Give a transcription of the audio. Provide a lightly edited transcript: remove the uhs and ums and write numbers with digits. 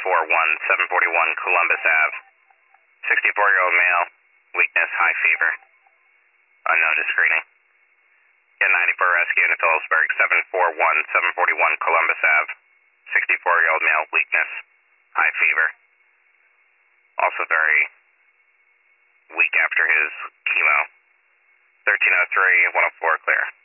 741 Columbus Ave. 64-year-old male, weakness, high fever. Unknown to screening. Get 94 rescue into Phillipsburg, 741 Columbus Ave. 64-year-old male, weakness, high fever. Also very weak after his chemo. 1303, 104 clear.